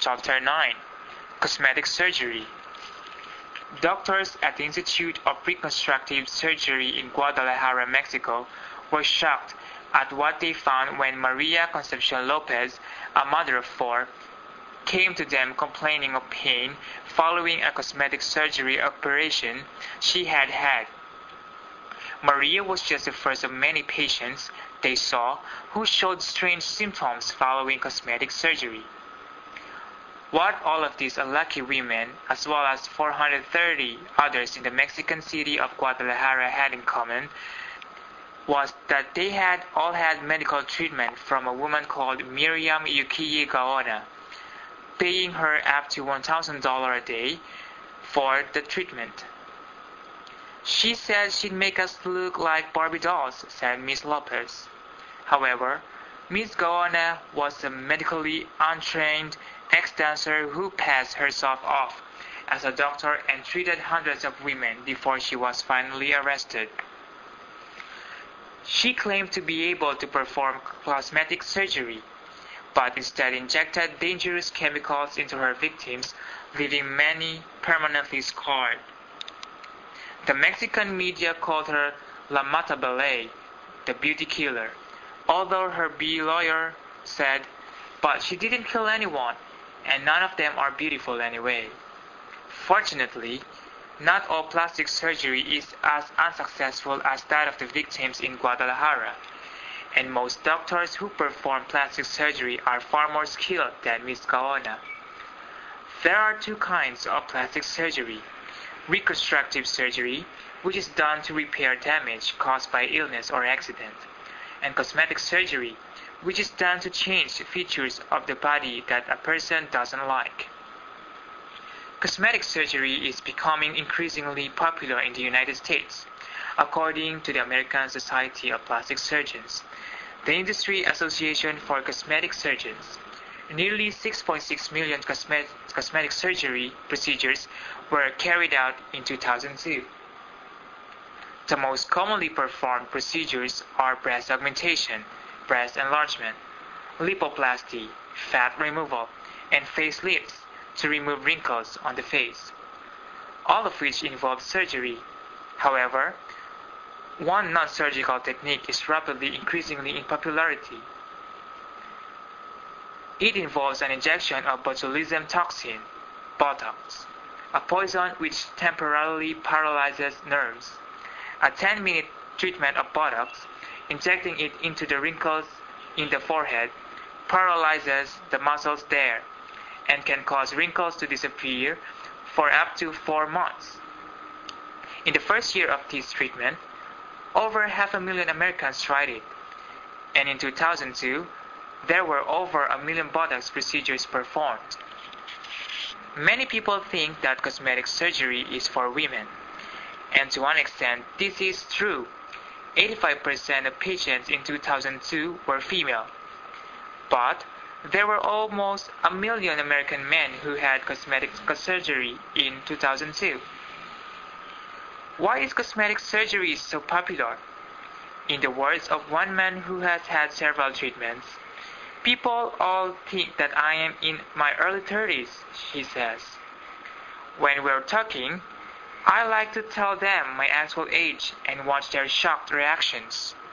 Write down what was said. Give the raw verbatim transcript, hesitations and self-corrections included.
Chapter nine. Cosmetic Surgery. Doctors at the Institute of Reconstructive Surgery in Guadalajara, Mexico, were shocked at what they found when Maria Concepcion Lopez, a mother of four, came to them complaining of pain following a cosmetic surgery operation she had had. Maria was just the first of many patients they saw who showed strange symptoms following cosmetic surgery. What all of these unlucky women, as well as four hundred thirty others in the Mexican city of Guadalajara, had in common was that they had all had medical treatment from a woman called Miriam Ukiye Gaona, paying her up to one thousand dollars a day for the treatment. "She said she'd make us look like Barbie dolls," said Miss Lopez. However, Miss Gaona was a medically untrained ex-dancer who passed herself off as a doctor and treated hundreds of women before she was finally arrested. She claimed to be able to perform cosmetic surgery, but instead injected dangerous chemicals into her victims, leaving many permanently scarred. The Mexican media called her La Matabele, the beauty killer, although her B lawyer said, "But she didn't kill anyone, and none of them are beautiful anyway." Fortunately, not all plastic surgery is as unsuccessful as that of the victims in Guadalajara, and most doctors who perform plastic surgery are far more skilled than Miss Gaona. There are two kinds of plastic surgery: reconstructive surgery, which is done to repair damage caused by illness or accident, and cosmetic surgery, which is done to change features of the body that a person doesn't like. Cosmetic surgery is becoming increasingly popular in the United States, according to the American Society of Plastic Surgeons, the industry association for cosmetic surgeons. Nearly six point six million cosmetic, cosmetic surgery procedures were carried out in two thousand two. The most commonly performed procedures are breast augmentation, breast enlargement, lipoplasty, fat removal, and facelifts to remove wrinkles on the face, all of which involve surgery. However, one non-surgical technique is rapidly increasing in popularity. It involves an injection of botulism toxin, Botox, a poison which temporarily paralyzes nerves. A ten-minute treatment of Botox, injecting it into the wrinkles in the forehead, paralyzes the muscles there and can cause wrinkles to disappear for up to four months. In the first year of this treatment, over half a million Americans tried it, and in two thousand two, there were over a million Botox procedures performed. Many people think that cosmetic surgery is for women, and to one extent this is true. eighty-five percent of patients in two thousand two were female, but there were almost a million American men who had cosmetic surgery in two thousand two. Why is cosmetic surgery so popular? In the words of one man who has had several treatments, "People all think that I am in my early thirties, he says. When we're talking, I like to tell them my actual age and watch their shocked reactions.